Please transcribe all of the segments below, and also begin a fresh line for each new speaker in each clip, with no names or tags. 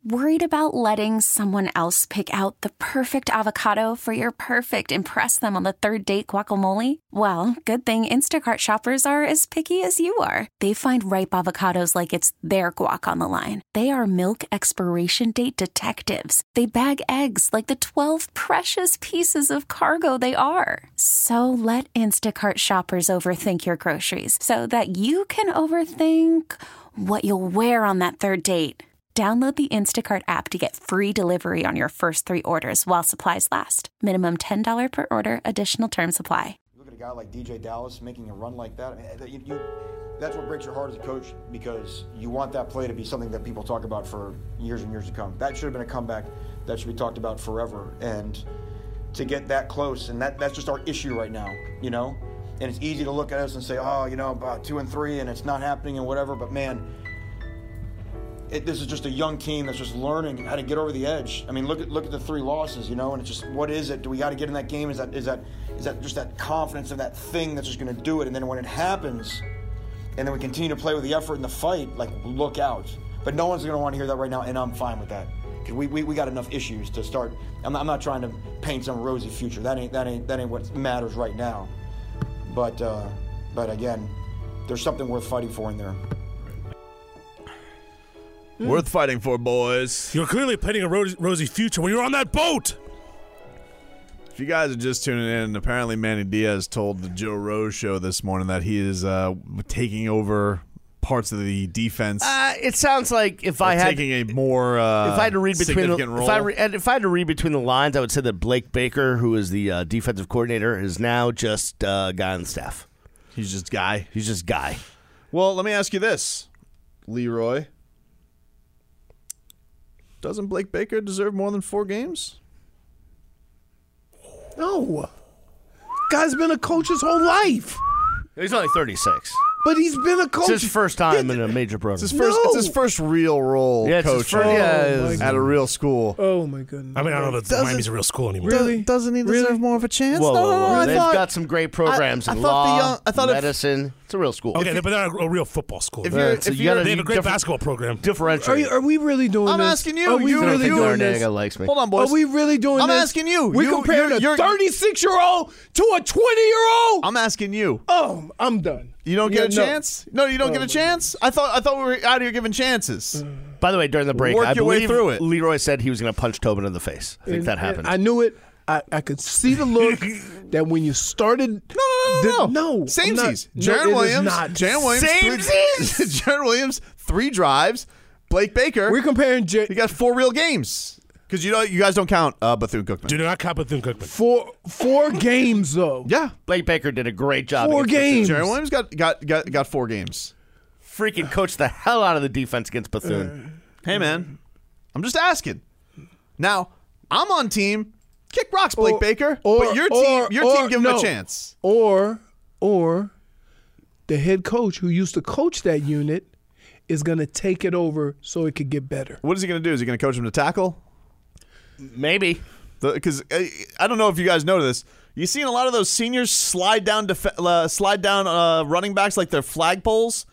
Worried about letting someone else pick out the perfect avocado for your perfect impress them on the third date guacamole? Well, good thing Instacart shoppers are as picky as you are. They find ripe avocados like it's their guac on the line. They are milk expiration date detectives. They bag eggs like the 12 precious pieces of cargo they are. So let Instacart shoppers overthink your groceries so that you can overthink what you'll wear on that third date. Download the Instacart app to get free delivery on your first 3 orders while supplies last. Minimum $10 per order. Additional terms apply.
Look at a guy like DJ Dallas making a run like that. I mean, that's what breaks your heart as a coach, because you want that play to be something that people talk about for years and years to come. That should have been a comeback that should be talked about forever. And to get that close, and that's just our issue right now, you know? And it's easy to look at us and say, oh, you know, about 2-3 and it's not happening and whatever, but man, this is just a young team that's just learning how to get over the edge. I mean, look at the 3 losses, you know, and it's just, what is it? Do we got to get in that game? Is that just that confidence of that thing that's just going to do it? And then when it happens, and then we continue to play with the effort and the fight, like, look out. But no one's going to want to hear that right now, and I'm fine with that, because we got enough issues to start. I'm not trying to paint some rosy future. That ain't what matters right now. But again, there's something worth fighting for in there.
Worth fighting for, boys.
You're clearly painting a rosy future when you're on that boat.
If you guys are just tuning in, apparently Manny Diaz told the Joe Rose show this morning that he is taking over parts of the defense.
It sounds like if I had
taking a more
if I had to read between the,
role.
if I had to read between the lines, I would say that Blake Baker, who is the defensive coordinator, is now just a guy on the staff.
He's just guy.
He's just guy.
Well, let me ask you this, Leroy. Doesn't Blake Baker deserve more than 4 games?
No. Guy's been a coach his whole life.
He's only 36.
But he's been a coach.
It's his first time in a major program.
It's his first real role coaching at a real school.
Oh, my goodness.
I mean, I don't know if Miami's a real school anymore.
Really?
Doesn't he deserve more of a chance?
Whoa. They've got some great programs in law, medicine. It's a real school.
Okay, but they're not a real football school.
They have
a great basketball program.
Differentiate.
Are we really doing this?
I'm asking you.
Are we really doing this?
Likes me.
Hold on, boys.
Are we really doing this?
I'm asking you.
We comparing a 36-year-old to a 20-year-old?
I'm asking you.
Oh, I'm done.
You don't get a chance? No, you don't get a chance? I thought we were out here giving chances.
By the way, during the break,
Work
I
your way
believe
through it.
Leroy said he was going to punch Tobin in the face. I think that happened.
I knew it. I could see the look that when you started. No.
Samesies. Jaron Williams. Jaron Williams, 3 drives. Blake Baker.
We're comparing.
He got 4 real games. Because you guys don't count Bethune-Cookman.
Do not count Bethune-Cookman.
4 games, though.
Yeah.
Blake Baker did a great job.
4 games.
Jaron Williams got 4 games.
Freaking coached the hell out of the defense against Bethune.
Hey, man. I'm just asking. Now, I'm on team. Kick rocks, Blake Baker. But your team give him a chance.
Or the head coach who used to coach that unit is going to take it over so it could get better.
What is he going to do? Is he going to coach him to tackle?
Maybe.
Because I don't know if you guys know this. You seen a lot of those seniors slide down running backs like they're flagpoles?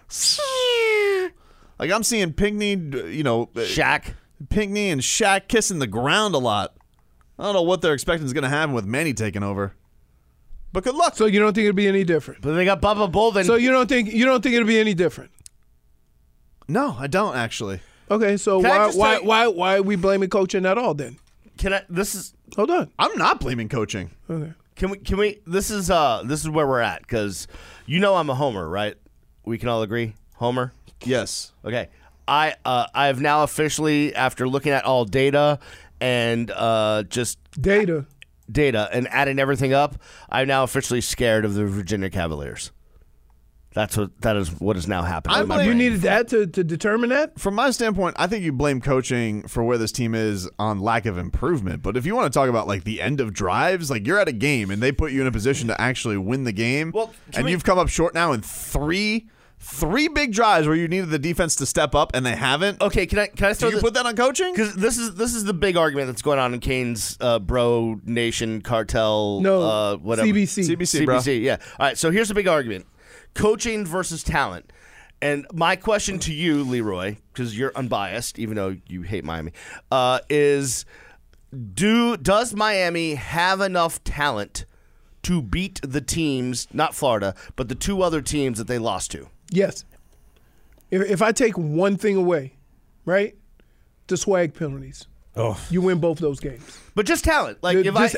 Like I'm seeing Pinckney,
Shaq.
Pinckney and Shaq kissing the ground a lot. I don't know what they're expecting is going to happen with Manny taking over. But good luck.
So you don't think it'll be any different?
But they got Bubba Bolden.
So you don't think it'll be any different?
No, I don't actually.
Okay, so why are we blaming coaching at all then?
Hold on.
I'm not blaming coaching.
Okay.
Can we this is where we're at, because I'm a homer, right? We can all agree? Homer?
Yes.
Okay. I've now officially, after looking at all data and just
data
and adding everything up, I'm now officially scared of the Virginia Cavaliers. That is what is now happening.
You needed that to determine that?
From my standpoint, I think you blame coaching for where this team is on lack of improvement. But if you want to talk about like the end of drives, like you're at a game and they put you in a position to actually win the game, you've come up short now in three big drives where you needed the defense to step up and they haven't.
Okay, can I
Do you put that on coaching?
Because this is the big argument that's going on in Kane's Bro Nation Cartel.
Whatever.
CBC,
bro.
yeah. All right, so here's the big argument. Coaching versus talent. And my question to you, Leroy, because you're unbiased, even though you hate Miami, is does Miami have enough talent to beat the teams, not Florida, but the two other teams that they lost to?
Yes. If I take one thing away, right, the swag penalties, you win both those games.
But just talent. Like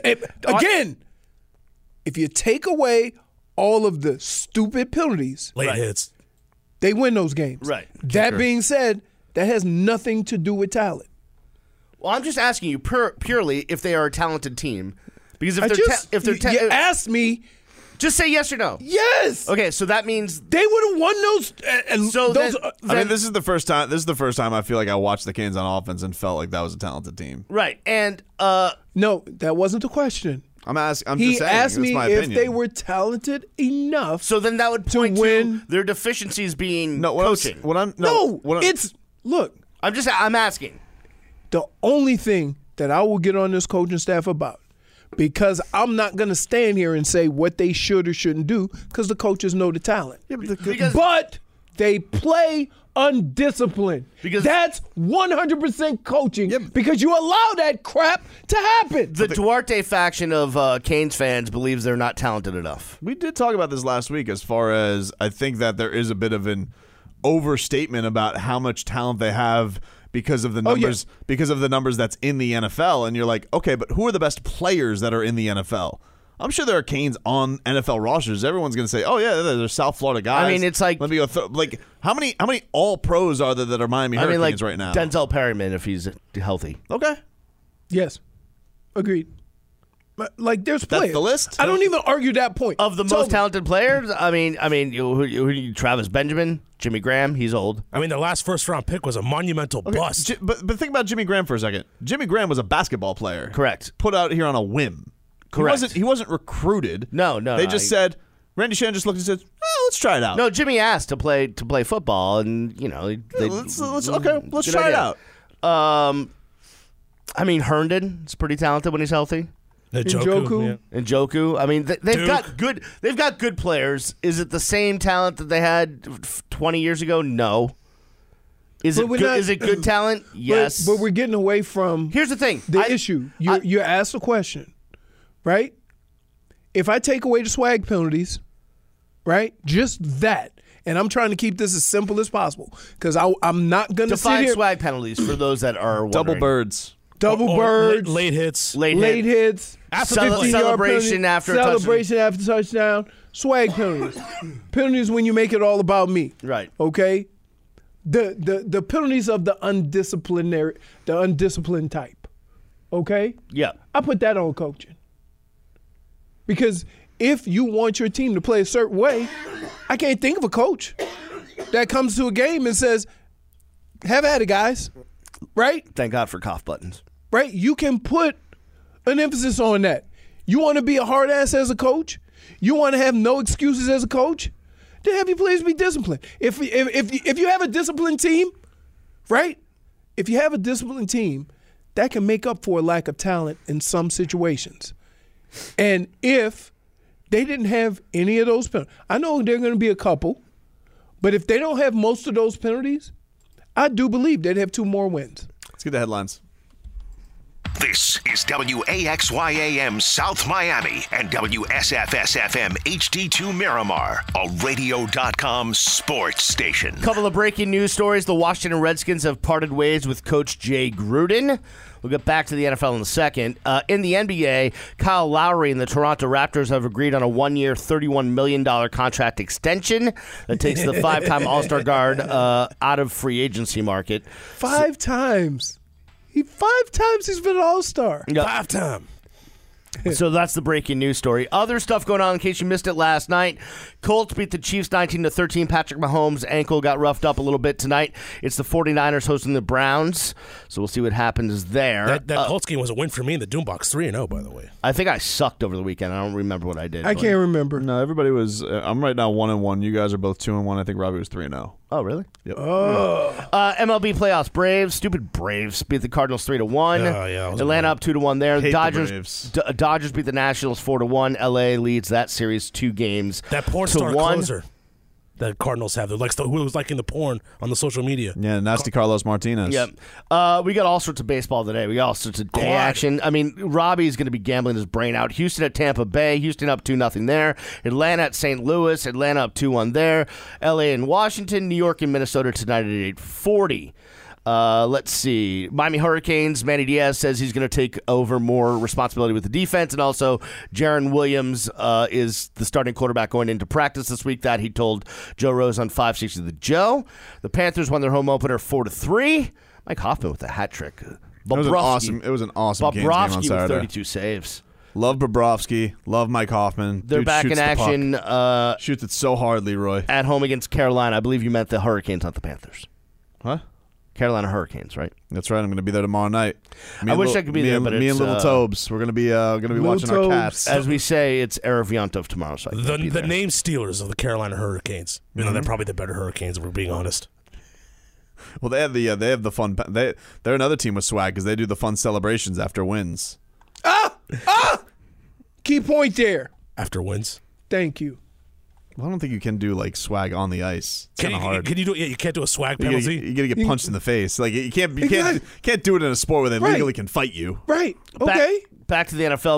if you take away all of the stupid penalties,
late hits,
they win those games.
Right.
That being said, that has nothing to do with talent.
Well, I'm just asking you purely if they are a talented team, because
you asked me,
just say yes or no.
Yes.
Okay, so that means
they would have won those.
This is the first time. This is the first time I feel like I watched the Canes on offense and felt like that was a talented team.
Right, and
no, that wasn't the question.
I'm just saying.
He asked me
if
they were talented enough.
So then that would point to their deficiencies being coaching.
Look.
I'm asking.
The only thing that I will get on this coaching staff about, because I'm not going to stand here and say what they should or shouldn't do, because the coaches know the talent.
Yeah,
but they play undisciplined.
Because
that's 100% coaching, because you allow that crap to happen.
The Duarte faction of Canes fans believes they're not talented enough.
We did talk about this last week, as far as I think that there is a bit of an overstatement about how much talent they have because of the numbers, because of the numbers that's in the NFL. And you're like, okay, but who are the best players that are in the NFL? I'm sure there are Canes on NFL rosters. Everyone's going to say, "Oh yeah, they're South Florida guys."
I mean, it's like,
let me go. Like, how many All Pros are there that are Miami Hurricanes right now?
Denzel Perryman, if he's healthy.
Okay.
Yes, agreed. Like, there's players.
That's the list.
I don't even argue that point.
Of the most talented players, I mean, who Travis Benjamin, Jimmy Graham, he's old.
I mean, their last first-round pick was a monumental bust.
But think about Jimmy Graham for a second. Jimmy Graham was a basketball player.
Correct.
Put out here on a whim.
Correct.
He wasn't recruited.
No.
They just said, Randy Shannon just looked and said, let's try it out.
No, Jimmy asked to play football, and
let's try it out.
I mean, Herndon is pretty talented when he's healthy.
Njoku.
I mean, they've got good players. Is it the same talent that they had 20 years ago? No. Is it good talent? Yes.
But we're getting away from.
Here's the thing.
The issue. You asked a question, right? If I take away the swag penalties, right? Just that. And I'm trying to keep this as simple as possible, because I'm not going to sit here.
Define swag penalties for those that are wondering.
Double birds.
Double birds,
late hits,
late hits,
celebration after
touchdown, swag penalties, penalties when you make it all about me.
Right.
Okay. The penalties of the undisciplined type. Okay.
Yeah.
I put that on coaching, because if you want your team to play a certain way, I can't think of a coach that comes to a game and says, "Have at it, guys." Right?
Thank God for cough buttons.
Right? You can put an emphasis on that. You want to be a hard ass as a coach? You want to have no excuses as a coach? Then have your players be disciplined. If you have a disciplined team, right? If you have a disciplined team, that can make up for a lack of talent in some situations. And if they didn't have any of those penalties, I know there are going to be a couple, but if they don't have most of those penalties, I do believe they'd have 2 more wins.
Let's get the headlines.
This is WAXYAM South Miami and WSFS-FM HD2 Miramar, a radio.com sports station.
Couple of breaking news stories. The Washington Redskins have parted ways with Coach Jay Gruden. We'll get back to the NFL in a second. In the NBA, Kyle Lowry and the Toronto Raptors have agreed on a 1-year, $31 million contract extension that takes the 5-time All-Star guard out of free agency market.
5 times. 5 times he's been an All-Star.
Yep.
5 times.
So that's the breaking news story. Other stuff going on in case you missed it last night. Colts beat the Chiefs 19-13. Patrick Mahomes' ankle got roughed up a little bit tonight. It's the 49ers hosting the Browns. So we'll see what happens there.
That Colts game was a win for me in the Doombox 3-0, by the way.
I think I sucked over the weekend. I don't remember what I did.
I can't remember.
No, everybody was. I'm right now 1-1. You guys are both 2-1. I think Robbie was 3-0.
Oh, really?
Yep.
MLB playoffs. Braves, stupid Braves, beat the Cardinals 3-1.
Oh, yeah,
Atlanta up 2-1 there.
Hate
Dodgers,
the Braves.
Dodgers beat the Nationals 4-1. LA leads that series 2 games.
That porn star closer. that Cardinals have. They're like who was liking the porn on the social media.
Yeah, nasty Carlos Martinez.
Yep. We got all sorts of baseball today. We got all sorts of day action. I mean, Robbie's going to be gambling his brain out. Houston at Tampa Bay. Houston up 2-0 there. Atlanta at St. Louis. Atlanta up 2-1 there. L.A. and Washington. New York and Minnesota tonight at 8:40. Let's see. Miami Hurricanes, Manny Diaz says he's going to take over more responsibility with the defense, and also Jaron Williams is the starting quarterback going into practice this week. That he told Joe Rose on 560 The Joe. The Panthers won their home opener 4-3. Mike Hoffman with a hat trick.
It was an awesome game on
Bobrovsky
Saturday.
with 32 saves.
Love Bobrovsky. Love Mike Hoffman.
They're
Dude
back in action.
Shoots it so hard, Leroy.
At home against Carolina. I believe you meant the Hurricanes, not the Panthers.
Huh?
Carolina Hurricanes, right?
That's right. I'm going to be there tomorrow night.
I wish I could be there, but
me
it's,
and Little Tobes. We're going to be watching our Cats.
As we say, it's Erev Yontov tomorrow. So
the name stealers of the Carolina Hurricanes. You know, they're probably the better Hurricanes, if we're being honest.
Well, they have the fun. They're another team with swag because they do the fun celebrations after wins.
Key point there.
After wins.
Thank you.
Well, I don't think you can do like swag on the ice. It's kind of hard.
Can you do? Yeah, you can't do a swag penalty.
You gotta get punched in the face. Like you can't do it in a sport where they legally can fight you.
Right. Okay.
Back to the NFL.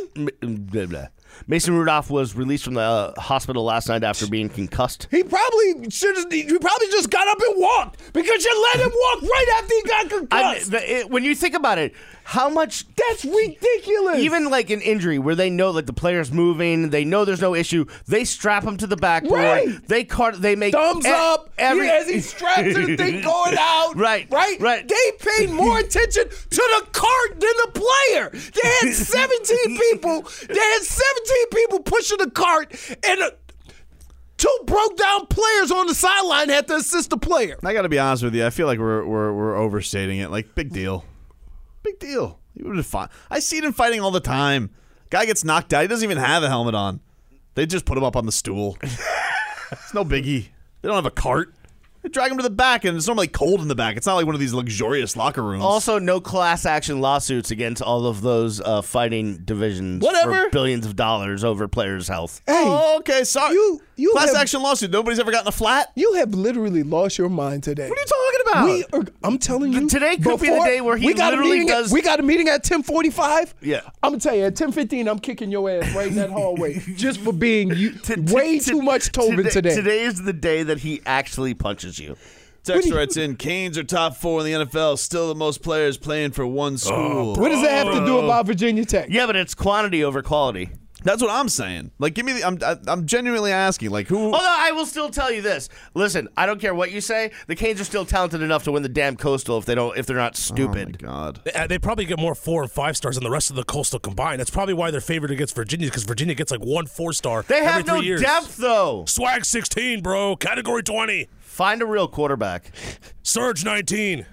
Mason Rudolph was released from the hospital last night after being concussed.
He probably just got up and walked because you let him walk right after he got concussed.
When you think about it, how much
that's ridiculous.
Even like an injury where they know like the player's moving, they know there's no issue. They strap him to the backboard.
Right.
They make
thumbs up as he straps the thing going out.
Right.
They paid more attention to the cart than the player. They had 17 people. Pushing the cart, and two broke down players on the sideline had to assist the player.
I got to be honest with you. I feel like we're overstating it. Like big deal. He would have fought. I see it in fighting all the time. Guy gets knocked out. He doesn't even have a helmet on. They just put him up on the stool. It's no biggie. They don't have a cart. They drag him to the back, and it's normally cold in the back. It's not like one of these luxurious locker rooms.
Also, no class action lawsuits against all of those fighting divisions for billions of dollars over players' health.
Hey,
okay, sorry.
You
class action lawsuit. Nobody's ever gotten a flat?
You have literally lost your mind today.
What are you talking
about? I'm telling you.
Today could be the day where he literally does.
We got a meeting at 10:45.
Yeah.
I'm going to tell you, at 10:15, I'm kicking your ass right in that hallway just for being way too much Tobin today.
Today is the day that he actually punches you.
Text writes in, Canes are top 4 in the NFL, still the most players playing for one school.
What does that have to do about Virginia Tech?
Yeah, but it's quantity over quality.
That's what I'm saying. Like, give me I'm genuinely asking, like, who?
Although I will still tell you this. Listen, I don't care what you say. The Canes are still talented enough to win the damn Coastal if they're not stupid.
Oh, my God.
They probably get more 4 and 5 stars than the rest of the Coastal combined. That's probably why they're favored against Virginia, because Virginia gets like 1 4-star
They have
every 3
no
years.
depth, though.
Swag 16, bro. Category 20.
Find a real quarterback.
Surge 19.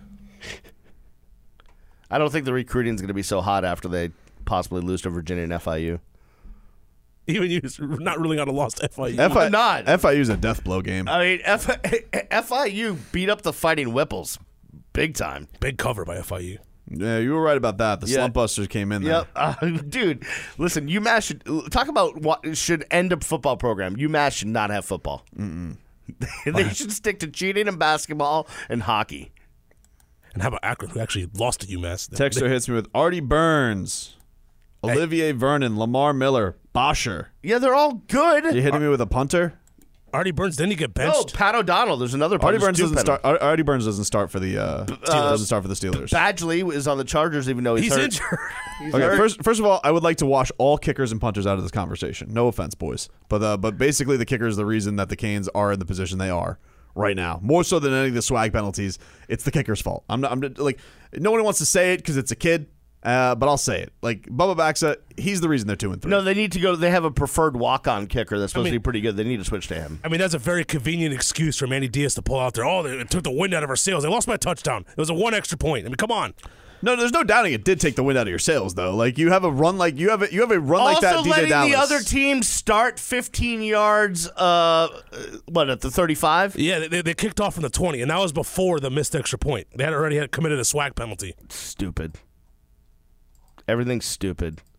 I don't think the recruiting is going to be so hot after they possibly lose to Virginia and FIU.
Even you, not ruling out a loss to FIU.
Not.
FIU's a death blow game.
I mean, FIU beat up the Fighting Whipples big time.
Big cover by FIU.
Yeah, you were right about that. The Slump Busters came in there.
Yep. Dude, listen, UMass should talk about what should end a football program. UMass should not have football. They should stick to cheating in basketball and hockey.
And how about Akron, who actually lost to UMass?
Texter hits me with Artie Burns, Olivier Vernon, Lamar Miller, Bosher.
Yeah, they're all good.
You hitting me with a punter?
Artie Burns, didn't he get benched?
Oh, Pat O'Donnell. There's another punter.
Artie Burns doesn't start for the Steelers.
Badgley is on the Chargers, even though he's hurt.
Injured.
Okay, first of all, I would like to wash all kickers and punters out of this conversation. No offense, boys, but basically the kicker is the reason that the Canes are in the position they are right now. More so than any of the swag penalties, it's the kicker's fault. I'm like, nobody wants to say it because it's a kid. But I'll say it. Like, Bubba Baxa, he's the reason they're 2-3.
No, they need to go. They have a preferred walk-on kicker that's supposed to be pretty good. They need to switch to him.
I mean, that's a very convenient excuse for Manny Diaz to pull out there. Oh, it took the wind out of our sails. They lost my touchdown. It was a 1 extra point. I mean, come on.
No, there's no doubting it did take the wind out of your sails, though. Like, you have a run like you have a run like that.
Also, letting the other team start 15 yards. At the 35?
Yeah, they kicked off from the 20, and that was before the missed extra point. They had already committed a swag penalty.
Stupid. Everything's stupid.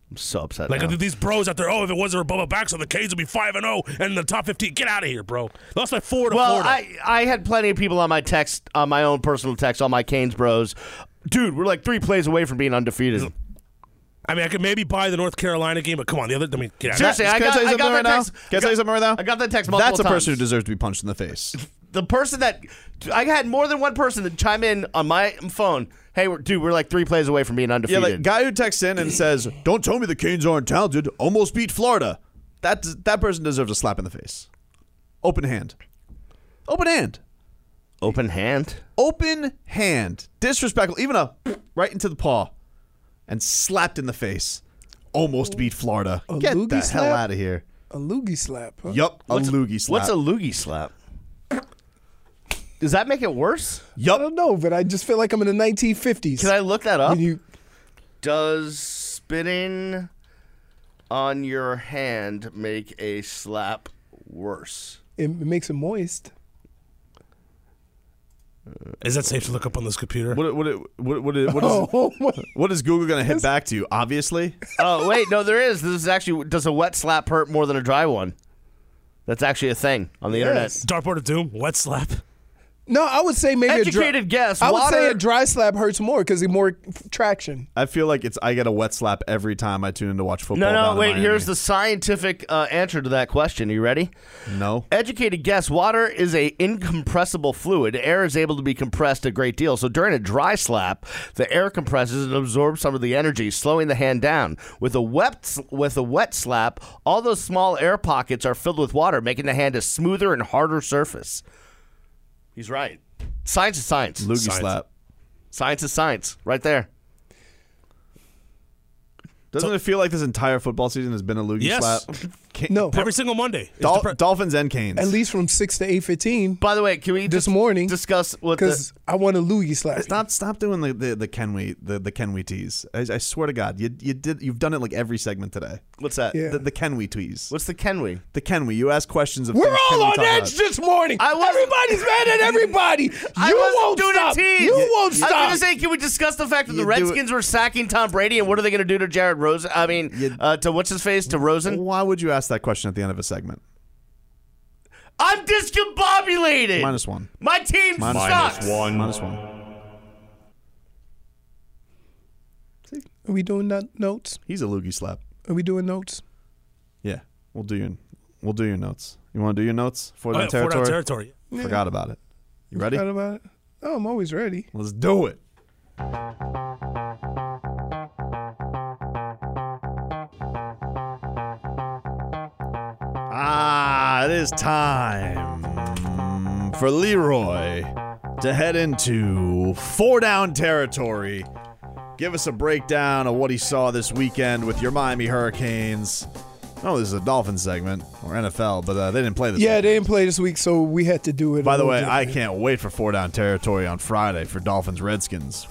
I'm so upset.
Like
now.
these bros out there. Oh, if it wasn't for Bubba Baxter, the Canes would be 5-0 and in the top 15. Get out of here, bro. Lost by 4 to
Well,
Florida.
I had plenty of people on my own personal text, all my Canes bros. Dude, we're like 3 plays away from being undefeated.
I mean, I could maybe buy the North Carolina game, but come on, get out of
Seriously,
here.
I got that text.
Can I tell you something right now?
I got that text multiple
That's a
times.
person who deserves to be punched in the face.
The person that I had more than one person that chime in on my phone. Hey, we're like 3 plays away from being
Yeah,
undefeated.
like guy who texts in and says, "Don't tell me the Canes aren't talented. Almost beat Florida." That person deserves a slap in the face. Open hand. Open hand.
Open hand.
Open hand. Disrespectful. Even a right into the paw, and slapped in the face. Almost beat Florida.
A
Get
loogie
the
slap?
hell out of here.
A loogie slap. Huh?
Yup, a loogie slap.
What's a loogie slap? Does that make it worse?
I
Yup.
don't know, but I just feel like I'm in the 1950s.
Can I look that up?
When you-
Does spitting on your hand make a slap worse?
it makes it moist.
Is that safe to look up on this computer?
What
Oh,
what is Google going to hit back to you? Obviously.
Oh, wait, no, there is. This is actually, does a wet slap hurt more than a dry one? That's actually a thing on the internet.
Dartboard of Doom, wet slap.
no, I would say maybe
Educated guess.
I would
water,
say a dry slap hurts more because it's more traction.
I feel like I get a wet slap every time I tune in to watch football.
No,
down in
wait,
Miami.
here's the scientific answer to that question. Are you ready?
No.
Educated guess. Water is a incompressible fluid. Air is able to be compressed a great deal. So during a dry slap, the air compresses and absorbs some of the energy, slowing the hand down. With a wet slap, all those small air pockets are filled with water, making the hand a smoother and harder surface. He's right. Science is science.
Loogie
Science.
slap.
Science is science. Right there.
Doesn't it feel like this entire football season has been a loogie
Yes.
slap?
No,
Every single Monday.
Dolphins and Canes.
at least from 6 to 8:15
By the way, can we
this
just
morning
discuss what
because I want a loogie slap.
Stop doing the Kenway tease. I swear to God, you've done it like every segment today.
what's that?
Yeah.
The Kenway tease.
What's the Kenway?
The Kenway. You ask questions of
We're
things
all
Kenway
on
talk
edge
about.
this morning.
I wasn't-
Everybody's mad at everybody.
I
You
wasn't
won't
doing
stop.
a tease.
You won't
I was
stop.
going to say, can we discuss the fact that the
You do it-
Redskins were sacking Tom Brady, and what are they going to do to Jared Rosen? I mean, to what's his face? To Rosen?
Why would you ask that question at the end of a segment?
I'm discombobulated.
-1.
My team sucks.
-1.
Are we doing notes?
He's a loogie slap.
Are we doing notes?
Yeah, we'll do your notes. You want to do your notes for that
4 down
territory?
territory.
Forgot about it. You ready?
Forgot about it. Oh, I'm always ready.
Let's do it. It is time for Leroy to head into 4 down territory. Give us a breakdown of what he saw this weekend with your Miami Hurricanes. Oh, this is a Dolphins segment or NFL, but they didn't play this week.
Yeah, they didn't play this week, so we had to do it.
By
a
the
little
way, I
different.
can't wait for 4 down territory on Friday for Dolphins Redskins.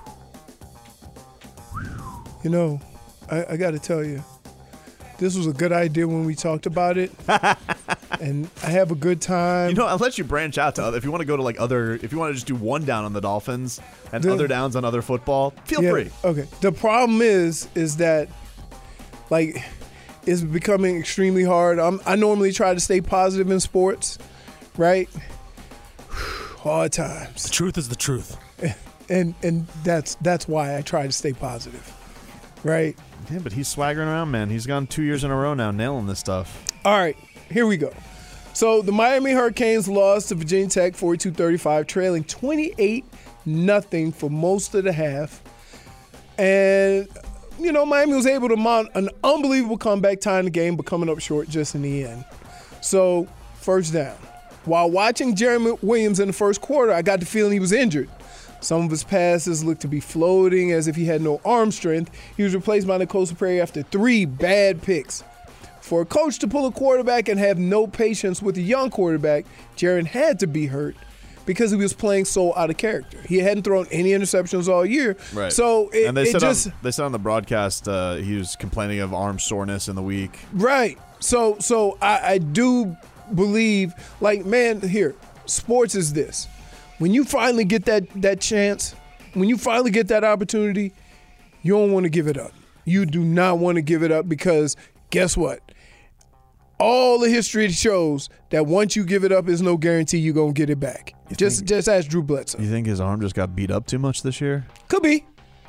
You know, I got to tell you, this was a good idea when we talked about it, and I have a good time.
You know, I'll let you branch out to other. If you want to go to like other, if you want to just do 1 down on the Dolphins and other downs on other football, feel
Yeah,
free.
Okay. The problem is that, like, it's becoming extremely hard. I normally try to stay positive in sports, right? Hard times.
The truth is the truth.
And that's why I try to stay positive, right?
Yeah, but he's swaggering around, man. He's gone 2 years in a row now nailing this stuff.
All right, here we go. So the Miami Hurricanes lost to Virginia Tech 42-35, trailing 28-0 for most of the half. And, you know, Miami was able to mount an unbelievable comeback, tying the game, but coming up short just in the end. So, first down. While watching Jeremy Williams in the first quarter, I got the feeling he was injured. Some of his passes looked to be floating as if he had no arm strength. He was replaced by N'Kosa Perry after 3 bad picks. For a coach to pull a quarterback and have no patience with a young quarterback, Jaron had to be hurt because he was playing so out of character. He hadn't thrown any interceptions all year.
Right.
So
and they said on the broadcast he was complaining of arm soreness in the week.
Right. So I do believe, like, man, here, sports is this. When you finally get that chance, when you finally get that opportunity, you don't want to give it up. You do not want to give it up because guess what? All the history shows that once you give it up, there's no guarantee you're going to get it back. Just ask Drew Bledsoe.
You think his arm just got beat up too much this year?
Could be.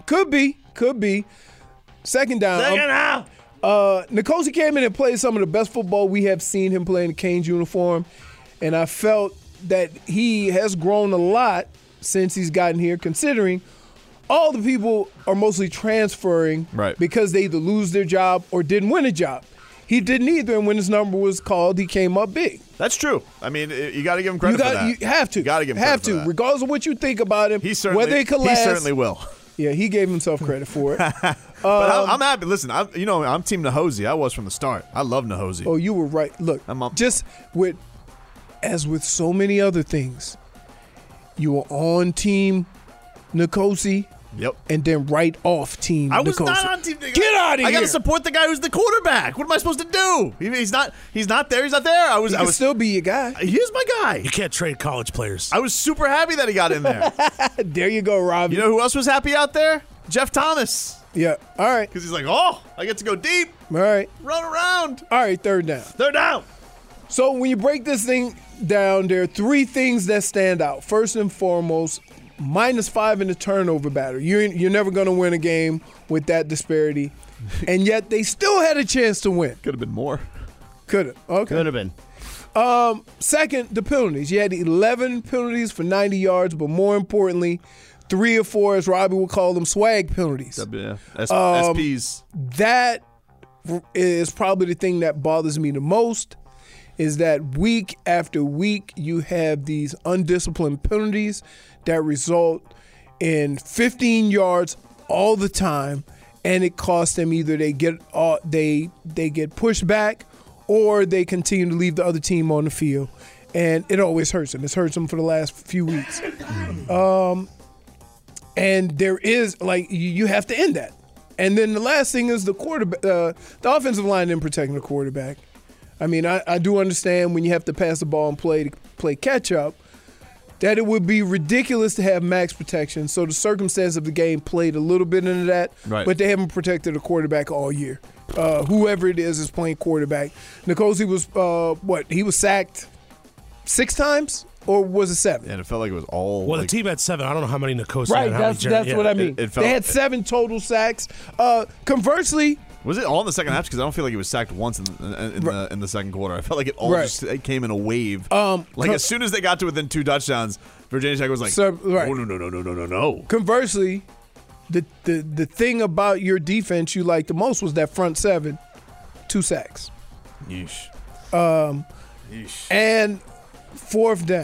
Second down. Nkosi came in and played some of the best football we have seen him play in the Canes uniform, and I felt that he has grown a lot since he's gotten here, considering all the people are mostly transferring because they either lose their job or didn't win a job. He didn't either, and when his number was called, he came up big.
That's true. I mean, you got to give him credit for that.
You have to.
You got to give him credit for that.
Regardless of what you think about him, whether it could last.
He certainly will.
Yeah, he gave himself credit for it.
But I'm happy. Listen, I'm Team Nahosi. I was from the start. I love Nahosi.
Oh, you were right. Look, as with so many other things, you were on Team Nkosi.
Yep.
And then right off Team Nkosi.
I was not on Team Nkosi.
Get out of here.
I got to support the guy who's the quarterback. What am I supposed to do? He's not there. He's not there.
He can still be your guy.
He is my guy.
You can't trade college players.
I was super happy that he got in there.
There you go, Robbie.
You know who else was happy out there? Jeff Thomas.
Yeah. All right.
Because he's like, oh, I get to go deep.
All right.
Run around.
All right, third down. So when you break this thing down, there are three things that stand out. First and foremost, -5 in the turnover battle. You're never going to win a game with that disparity. And yet they still had a chance to win.
Could have been more.
Could have. Okay.
Could have been.
Second, the penalties. You had 11 penalties for 90 yards, but more importantly, 3 or 4, as Robbie would call them, swag penalties.
Yeah. SPs.
That is probably the thing that bothers me the most, is that week after week you have these undisciplined penalties that result in 15 yards all the time, and it costs them either they get pushed back or they continue to leave the other team on the field, and it always hurts them. It's hurt them for the last few weeks. And there is, you have to end that. And then the last thing is the quarterback. The offensive line didn't protect the quarterback. I mean, I do understand when you have to pass the ball and play catch up, that it would be ridiculous to have max protection. So the circumstance of the game played a little bit into that, but they haven't protected the quarterback all year. Whoever it is playing quarterback. Nkosi was, he was sacked 6 times? Or was it 7?
Yeah, and it felt like it was all.
Well, the team had 7. I don't know how many Nkosi
had.
Right,
that's what I mean. They had 7 total sacks. Conversely,
was it all in the second half? Because I don't feel like he was sacked once in the second quarter. I felt like it all just came in a wave. As soon as they got to within 2 touchdowns, Virginia Tech was like, "Oh no!"
Conversely, the thing about your defense you liked the most was that front 7, 2 sacks.
Yeesh.
And fourth down,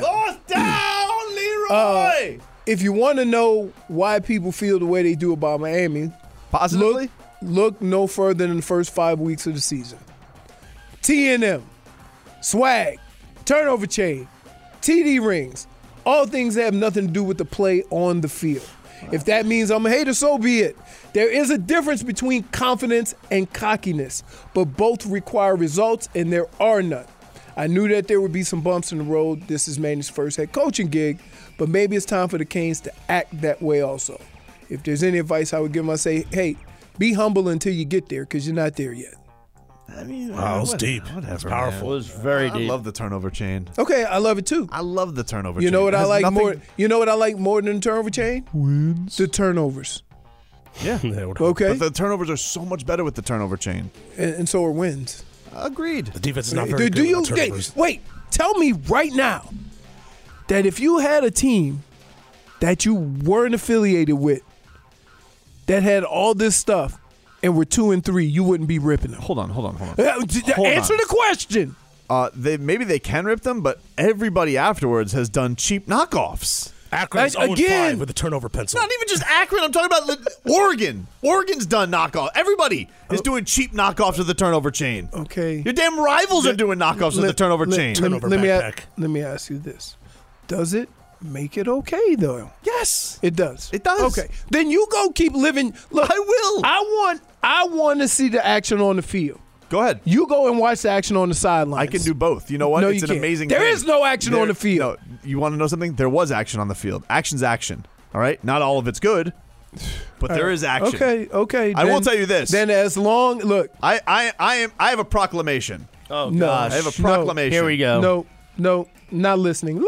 Leroy. If you want to know why people feel the way they do about Miami,
positively.
Look no further than the first 5 weeks of the season. T&M, swag, turnover chain, TD rings, all things that have nothing to do with the play on the field. If that means I'm a hater, so be it. There is a difference between confidence and cockiness, but both require results, and there are none. I knew that there would be some bumps in the road. This is Manny's first head coaching gig, but maybe it's time for the Canes to act that way also. If there's any advice I would give them, I'd say, hey, be humble until you get there, because you're not there yet.
I mean,
it was deep. It was powerful.
It was very deep.
I love the turnover chain.
Okay, I love it too.
I love the turnover chain.
You know what I like more? You know what I like more than the turnover chain?
Wins.
The turnovers.
Yeah.
Okay.
But the turnovers are so much better with the turnover chain.
And so are wins.
Agreed.
The defense is not very good with the turnovers.
Wait, tell me right now that if you had a team that you weren't affiliated with that had all this stuff and were 2-3, you wouldn't be ripping them.
Hold on.
Answer the question.
Maybe they can rip them, but everybody afterwards has done cheap knockoffs.
Akron's 0-5 with the turnover pencil.
Not even just Akron. I'm talking about Oregon. Oregon's done knockoff. Everybody is doing cheap knockoffs with the turnover chain.
Okay.
Your damn rivals are doing knockoffs with the turnover chain.
Let me ask you this. Does it make it okay, though?
Yes.
It does.
It does.
Okay. Then you go keep living. Look,
I will.
I want to see the action on the field.
Go ahead.
You go and watch the action on the sidelines.
I can do both. You know what?
No,
it's
you
an
can't.
amazing
There
thing.
is no action on the field.
No, you want to know something? There was action on the field. Action's action. All right? Not all of it's good. But there is action.
Okay.
I will tell you this.
Then as long look,
I have a proclamation.
Oh,
no,
gosh.
I have a proclamation.
Here we go.
No, not listening.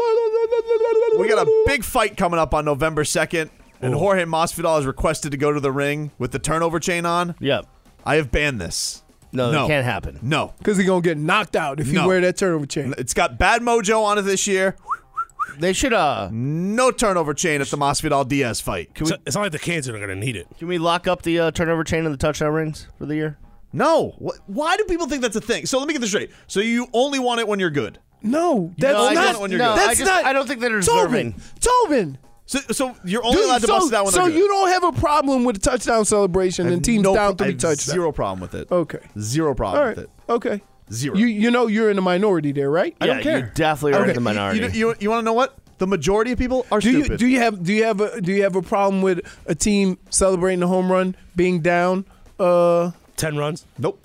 We got a big fight coming up on November 2nd, and Jorge Masvidal has requested to go to the ring with the turnover chain on.
Yep.
I have banned this.
No, that can't happen.
No.
Because he's going to get knocked out if you wear that turnover chain.
It's got bad mojo on it this year.
They should.
No turnover chain at the Masvidal-Diaz fight.
It's not like the Canes are going to need it.
Can we lock up the turnover chain and the touchdown rings for the year?
No. Why do people think that's a thing? So let me get this straight. So you only want it when you're good.
No, that's
only
not.
want it when you're good.
That's not.
I don't think they're deserving.
Tobin.
So you're only allowed to bust it out when they're
So
good.
you don't have a problem with a touchdown celebration and teams down 3
I have
touchdowns.
Zero problem with it.
Okay.
Zero problem
All right.
with it.
Okay.
Zero.
You know you're in the minority there, right?
I don't
Yeah,
care.
you definitely are
Okay.
in the minority.
You want to know what? The majority of people are
Do
stupid.
you have a problem with a team celebrating a home run being down?
10 runs?
Nope.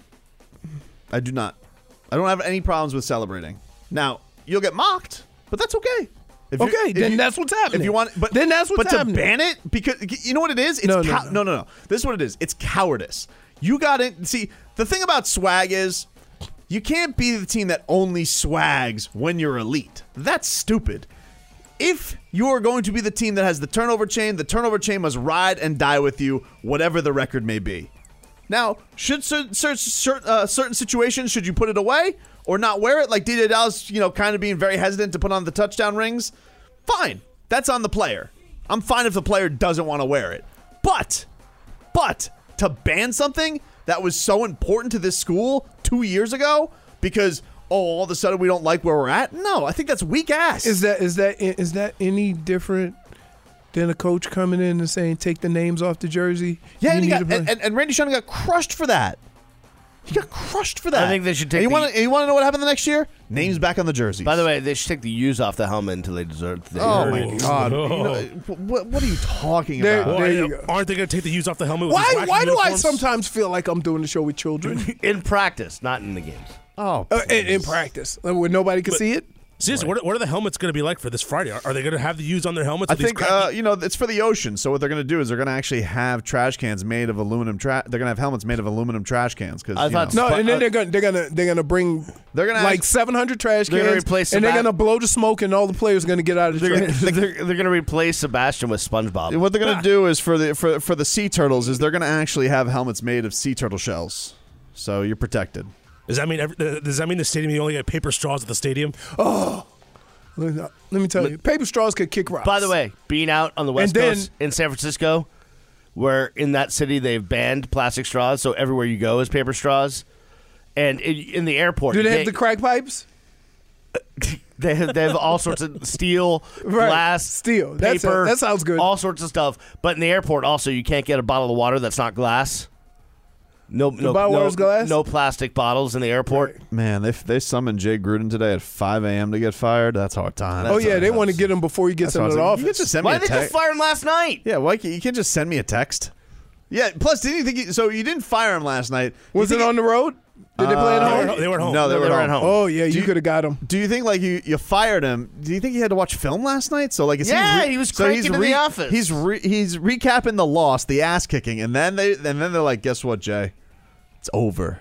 I do not. I don't have any problems with celebrating. Now, you'll get mocked, but that's okay.
That's what's happening.
If you want,
then that's what's
but
happening.
to ban it because you know what it is? It's
No.
no. This is what it is. It's cowardice. You got it. See, the thing about swag is you can't be the team that only swags when you're elite. That's stupid. If you are going to be the team that has the turnover chain must ride and die with you, whatever the record may be. Now, should certain situations, should you put it away or not wear it? Like DJ Dallas, kind of being very hesitant to put on the touchdown rings. Fine. That's on the player. I'm fine if the player doesn't want to wear it. But to ban something that was so important to this school 2 years ago because all of a sudden we don't like where we're at? No, I think that's weak ass.
Is that any different than a coach coming in and saying take the names off the jersey?
Yeah,
You
and,
need to play-
and Randy Shannon got crushed for that. He got crushed for that.
I think they should take
And you
the-
want to know what happened the next year? Names back on the jerseys.
By the way, they should take the U's off the helmet until they deserve.
oh my God! What are you talking
There-
about?
there you go.
Aren't they going to take the U's off the helmet? With these wacky
Why do I
uniforms?
sometimes feel like I'm doing the show with children?
In practice, not in the games.
Oh,
In practice, where nobody can see it?
Seriously, what are the helmets going to be like for this Friday? Are they going to have the U's on their helmets?
I
with these
think
cracky-
it's for the ocean. So what they're going to do is they're going to actually have trash cans made of aluminum. They're going to have helmets made of aluminum trash cans because
I thought
No,
But,
and then they're gonna bring
They're gonna
like
act-
700 trash
They're gonna
cans,
replace
and they're
Sebat-
gonna blow the smoke, and all the players are gonna get out of the
They're
trash.
going to replace Sebastian with SpongeBob.
What they're going to do is for the sea turtles is they're going to actually have helmets made of sea turtle shells, so you're protected.
Does that mean the stadium you only get paper straws at the stadium?
Let me tell you, paper straws could kick rocks.
By the way, being out on the West
And then-
Coast in San Francisco, where in that city they've banned plastic straws, so everywhere you go is paper straws. And in the airport,
do they have the crack pipes?
They have all sorts of steel,
Right.
glass,
Steel.
paper.
That sounds good.
All sorts of stuff. But in the airport, also, you can't get a bottle of water that's not glass. No
bottle of water's glass?
No plastic bottles in the airport.
Man, they summoned Jay Gruden today at 5 a.m. to get fired. That's hard time.
Oh yeah, they want to get him before he gets into the
You
office.
can just send me
Why
a
did they just
text.
fire him last night?
Yeah, why can't you can't just send me a text? Yeah. Plus, didn't you think? So you didn't fire him last night?
Was
You
it
think
on the road? Did they play at home?
They were at home.
No, they were at home.
Oh yeah, you could have got him.
Do you think like you fired him? Do you think he had to watch film last night? So like, is
Yeah,
he,
he was
so
cranking
he's
in the office.
He's recapping the loss, the ass kicking, and then they're like, guess what, Jay? It's over.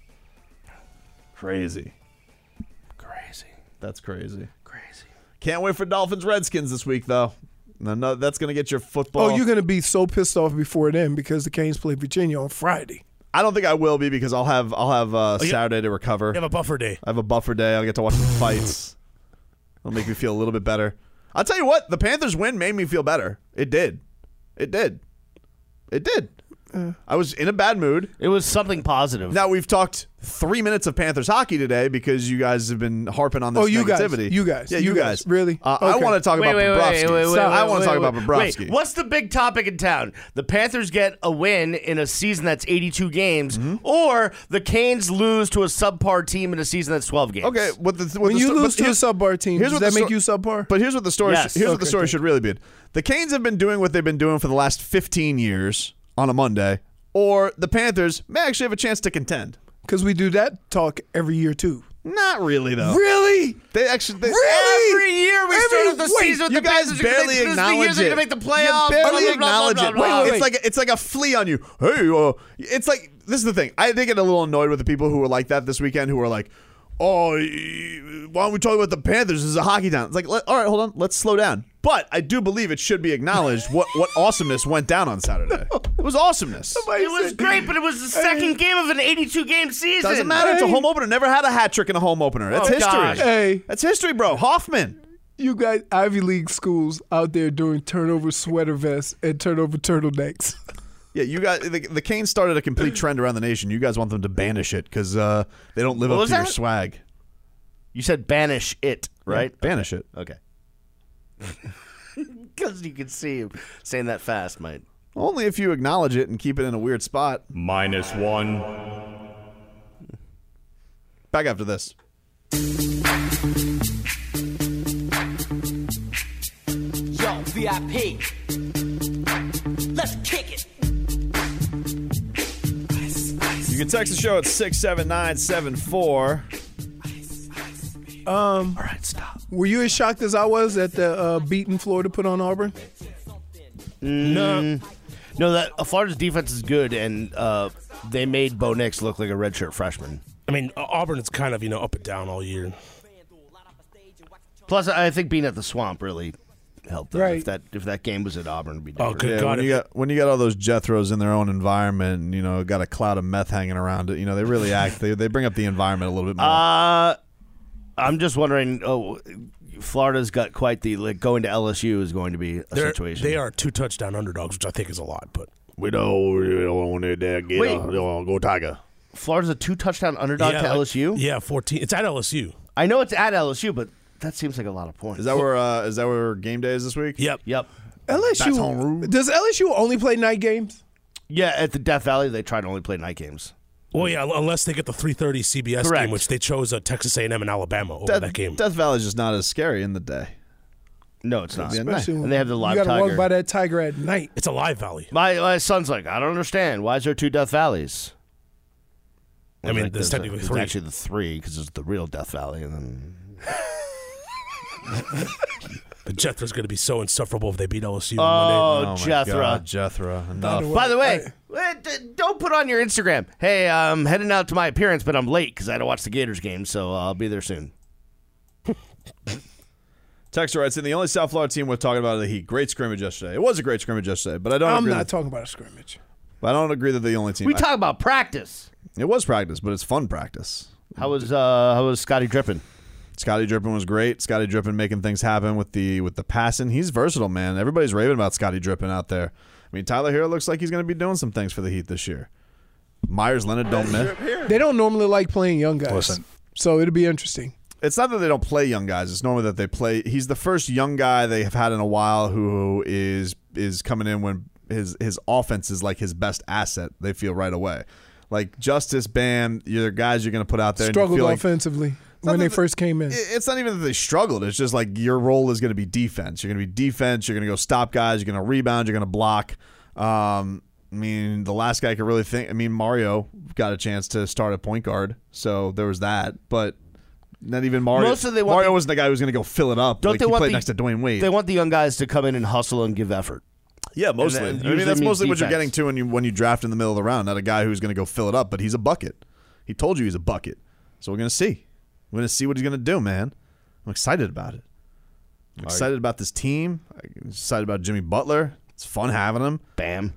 Crazy. That's crazy. Can't wait for Dolphins Redskins this week though. No, that's gonna get your football.
Oh, you're gonna be so pissed off before then because the Canes play Virginia on Friday.
I don't think I will be because I'll have Saturday to recover.
You have a buffer day.
I have a buffer day. I'll get to watch some fights. It'll make me feel a little bit better. I'll tell you what, the Panthers win made me feel better. It did. I was in a bad mood.
It was something positive.
Now, we've talked 3 minutes of Panthers hockey today because you guys have been harping on this negativity.
You guys.
Yeah, you guys.
Really?
I
Okay.
want to talk about Bobrovsky. I want to talk about Bobrovsky.
Wait, what's the big topic in town? The Panthers get a win in a season that's 82 games, or the Canes lose to a subpar team in a season that's 12 games.
Okay,
When you lose to a subpar team, does that make you subpar?
But here's what the story.
Yes.
Here's what the
Okay,
story
good.
should really be. The Canes have been doing what they've been doing for the last 15 years on a Monday, or the Panthers may actually have a chance to contend.
Because we do that talk every year too.
Not really, though.
Really?
They actually
Really?
Every year we start the season with
you
the
guys
Panthers.
barely acknowledge it.
To make the playoffs.
You barely
blah, blah, blah,
acknowledge
blah,
it.
blah, blah.
Wait.
It's like a flea on you. Hey, it's like this is the thing. I did get a little annoyed with the people who were like that this weekend, who were like, "Oh, why don't we talk about the Panthers? This is a hockey town." It's like, all right, hold on, let's slow down. But I do believe it should be acknowledged what awesomeness went down on Saturday. It was awesomeness.
It was great, but it was the second game of an 82-game season.
Doesn't matter. It's a home opener. Never had a hat trick in a home opener. That's history.
gosh.
Hey.
That's history, bro. Hoffman.
You guys, Ivy League schools out there doing turnover sweater vests and turnover turtlenecks.
Yeah, you guys. The Canes started a complete trend around the nation. You guys want them to banish it because they don't live
What
up
was
to your
that?
swag.
You said banish it, right?
Yeah, banish it.
Okay. Because you can see him saying that fast, mate.
Only if you acknowledge it and keep it in a weird spot.
-1.
Back after this.
Yo, VIP. Let's kick it.
You can text the show at 67974.
All right, stop.
Were you as shocked as I was at the beating Florida put on Auburn?
No, that Florida's defense is good, and they made Bo Nix look like a redshirt freshman.
I mean, Auburn is kind of, up and down all year.
Plus, I think being at the Swamp really helped them.
Right.
If that game was at Auburn, it'd be
Oh,
different.
good
Yeah,
God.
when you got all those Jethros in their own environment, and, got a cloud of meth hanging around it, they really act. They bring up the environment a little bit more.
I'm just wondering. Florida's got quite the going to LSU is going to be a situation.
They are 2 touchdown underdogs, which I think is a lot. But
we don't want to get go Tiger.
Florida's a 2 touchdown underdog to LSU.
Yeah, 14. It's at LSU.
I know it's at LSU, but that seems like a lot of points.
Is that where game day is this week?
Yep.
LSU. Does LSU only play night games?
Yeah, at the Death Valley, they try to only play night games.
Well, yeah, unless they get the 3:30 CBS
Correct.
game, which they chose Texas A&M and Alabama over that game.
Death Valley's just not as scary in the day.
No, it's not.
Yeah, night.
And they have the live
You got to
tiger.
walk by that tiger at night.
It's a live valley.
My son's like, I don't understand. Why is there 2 Death Valleys?
I mean,
Like,
there's technically
there's
3.
actually the 3 because it's the real Death Valley, and then
The Jethro's going to be so insufferable if they beat LSU
Oh,
on Monday.
my
Jethro.
God, Jethro. Enough.
By the way, don't put on your Instagram. Hey, I'm heading out to my appearance, but I'm late because I had to watch the Gators game, so I'll be there soon.
Texter writes in, the only South Florida team we're talking about is the Heat. Great scrimmage yesterday. It was a great scrimmage yesterday, but
I'm
agree
not talking about a scrimmage.
But I don't agree that they're the only team.
We talk about practice.
It was practice, but it's fun practice.
How was Scotty Drippin?
Scotty Drippin was great. Scotty Drippin making things happen with the passing. He's versatile, man. Everybody's raving about Scotty Drippin out there. I mean, Tyler Hero looks like he's going to be doing some things for the Heat this year. Myers Leonard don't miss.
They don't normally like playing young guys.
Listen.
So it'll be interesting.
It's not that they don't play young guys. It's normally that they play. He's the first young guy they have had in a while who is coming in when his offense is like his best asset. They feel right away. Like Justice, Bam, you're guys you're going to put out there.
Struggled
and you feel
offensively when they first came in.
It's not even that they struggled. It's just like your role is going to be defense. You're going to be defense. You're going to go stop guys. You're going to rebound. You're going to block. I mean, the last guy I could really think. I mean, Mario got a chance to start at point guard, so there was that. But not even Mario. Mario wasn't the guy who was going to go fill it up.
Don't they
he
want
played next to Dwayne Wade?
They want the young guys to come in and hustle and give effort.
Yeah, mostly. I mean, that's mostly what you're getting to when you draft in the middle of the round. Not a guy who's going to go fill it up, but he's a bucket. He told you he's a bucket. So we're going to see. We're going to see what he's going to do, man. I'm excited about it. I'm excited about this team. I'm excited about Jimmy Butler. It's fun having him.
Bam.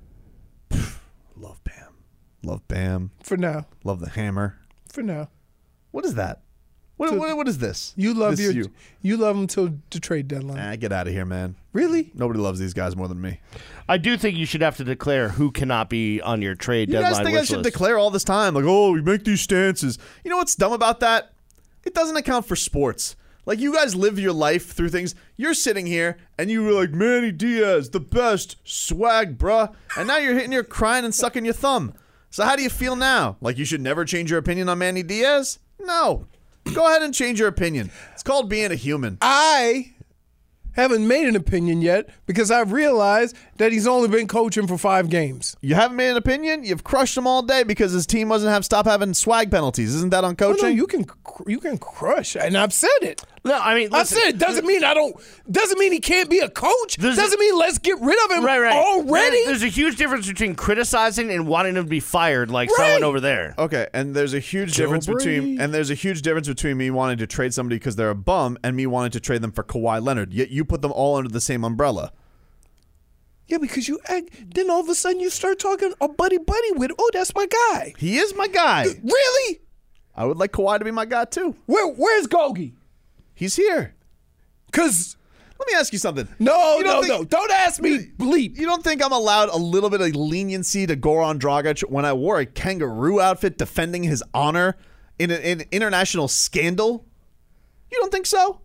Love Bam. Love Bam.
For now.
Love the hammer.
For now.
What is that? What is this?
You love
this
you love them till the trade deadline.
Get out of here, man.
Really?
Nobody loves these guys more than me.
I do think you should have to declare who cannot be on your trade
You
deadline
guys think I
wish
should
list.
declare all this time? Like, oh, we make these stances. You know what's dumb about that? It doesn't account for sports. Like, you guys live your life through things. You're sitting here, and you were like, Manny Diaz, the best. Swag, bruh. And now you're hitting your crying and sucking your thumb. So how do you feel now? Like you should never change your opinion on Manny Diaz? No. Go ahead and change your opinion. It's called being a human.
I Haven't made an opinion yet because I've realized that he's only been coaching for 5 games.
You haven't made an opinion? You've crushed him all day because his team stop having swag penalties. Isn't that on coaching?
No, you can crush, and I've said it.
No, I mean, listen,
I said it doesn't mean he can't be a coach. Doesn't mean let's get rid of him already.
There's a huge difference between criticizing and wanting him to be fired, like someone over there.
Okay, and there's a huge difference between me wanting to trade somebody because they're a bum and me wanting to trade them for Kawhi Leonard. Yet you put them all under the same umbrella.
Yeah, because then all of a sudden you start talking a buddy with, oh, that's my guy.
He is my guy.
Really?
I would like Kawhi to be my guy too.
Where's Gogi?
He's here.
Because
let me ask you something.
No. Don't ask me, bleep.
You don't think I'm allowed a little bit of leniency to Goran Dragic when I wore a kangaroo outfit defending his honor in an international scandal? You don't think so?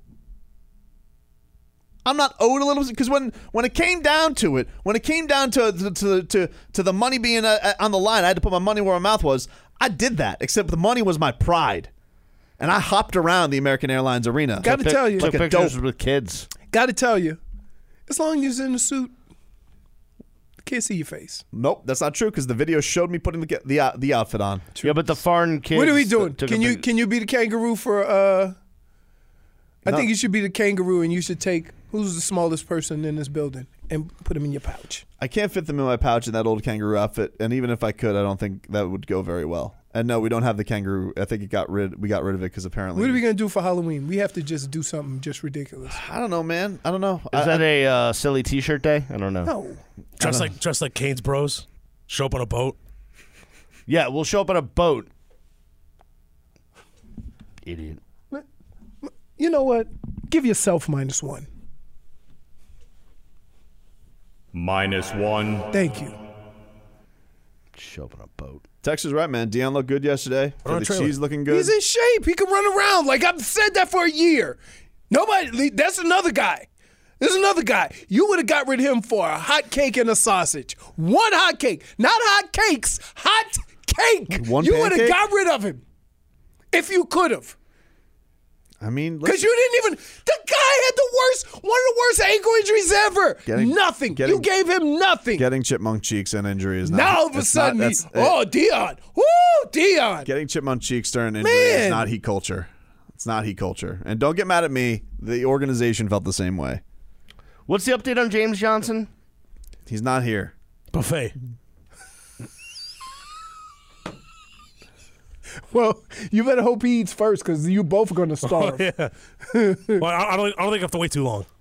I'm not owed a little bit because when it came down to it, when it came down to the money being on the line, I had to put my money where my mouth was. I did that, except the money was my pride. And I hopped around the American Airlines arena.
Got to tell you.
Took pictures with kids.
Got to tell you. As long as you're in the suit, I can't see your face.
Nope, that's not true because the video showed me putting the outfit on.
Yeah, but the foreign kids.
What are we doing? Can you be the kangaroo for I think you should be the kangaroo and you should take who's the smallest person in this building and put him in your pouch.
I can't fit them in my pouch in that old kangaroo outfit, and even if I could, I don't think that would go very well. And no, we don't have the kangaroo. I think we got rid of it because apparently.
What are we going to do for Halloween? We have to just do something just ridiculous.
I don't know, man. I don't know.
Is that a silly T-shirt day? I don't know.
No.
Dress like Kane's bros. Show up on a boat.
Yeah, we'll show up on a boat. Idiot.
You know what? Give yourself -1.
-1.
Thank you.
Show up on a boat.
Tex is right, man. Deion looked good yesterday. The cheese looking good.
He's in shape. He can run around. Like I've said that for a year. That's another guy. There's another guy. You would have got rid of him for a hot cake and a sausage. One hot cake. Not hot cakes. Hot cake. You would have got rid of him. If you could have.
I mean,
because you didn't even. The guy had one of the worst ankle injuries ever. Nothing. You gave him nothing.
Getting chipmunk cheeks and injury is not.
Now all of a sudden, Deion. Woo, Deion.
Getting chipmunk cheeks during injury is not heat culture. It's not heat culture. And don't get mad at me. The organization felt the same way.
What's the update on James Johnson?
He's not here.
Buffet.
Well, you better hope he eats first because you both are going to starve.
Oh, yeah. Well, I don't think I have to wait too long.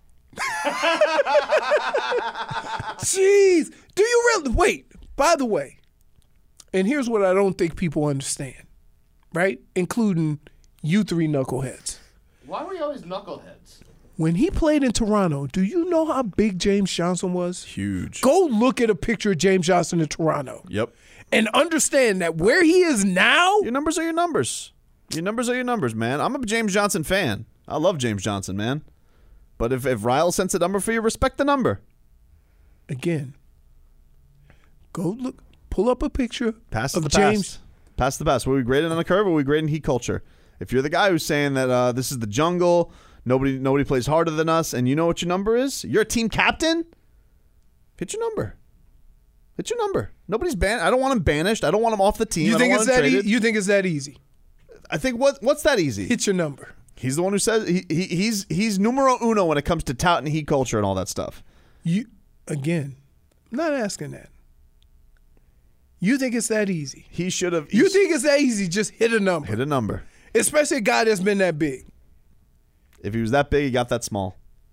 Jeez. Do you really? Wait, by the way, and here's what I don't think people understand, right? Including you three knuckleheads.
Why are we always knuckleheads?
When he played in Toronto, do you know how big James Johnson was?
Huge.
Go look at a picture of James Johnson in Toronto.
Yep.
And understand that where he is now.
Your numbers are your numbers. Your numbers are your numbers, man. I'm a James Johnson fan. I love James Johnson, man. But if Ryle sends a number for you, respect the number.
Again, go look, pull up a picture
Pass
of
the
James.
Pass the pass. Were we grading on the curve or were we grading heat culture? If you're the guy who's saying that this is the jungle, nobody plays harder than us, and you know what your number is, you're a team captain, hit your number. Hit your number. Nobody's banned. I don't want him banished. I don't want him off the team.
You think it's that easy? You think it's that easy?
I think what's that easy?
Hit your number.
He's the one who says he's numero uno when it comes to touting heat culture and all that stuff.
I'm not asking that. You think it's that easy?
He should have.
You think it's that easy? Just hit a number.
Hit a number.
Especially a guy that's been that big.
If he was that big, he got that small.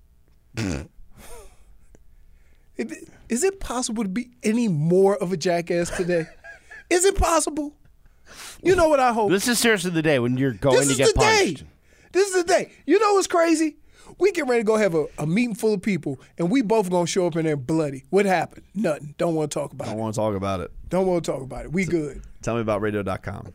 Is it possible to be any more of a jackass today? Is it possible? You know what I hope?
This is seriously the day when you're going to get punched.
This is the day. You know what's crazy? We get ready to go have a meeting full of people, and we both going to show up in there bloody. What happened? Nothing. Don't want to talk about it.
Don't want to talk about it.
Don't want to talk about it. We good.
Tell me about radio.com.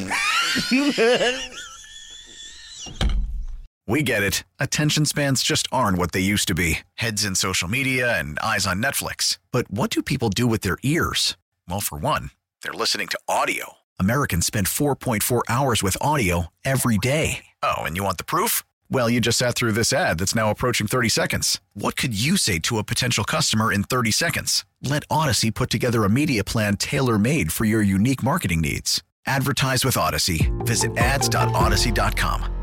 We get it. Attention spans just aren't what they used to be. Heads in social media and eyes on Netflix. But what do people do with their ears? Well, for one, they're listening to audio. Americans spend 4.4 hours with audio every day. Oh, and you want the proof? Well, you just sat through this ad that's now approaching 30 seconds. What could you say to a potential customer in 30 seconds? Let Odyssey put together a media plan tailor-made for your unique marketing needs. Advertise with Odyssey. Visit ads.odyssey.com.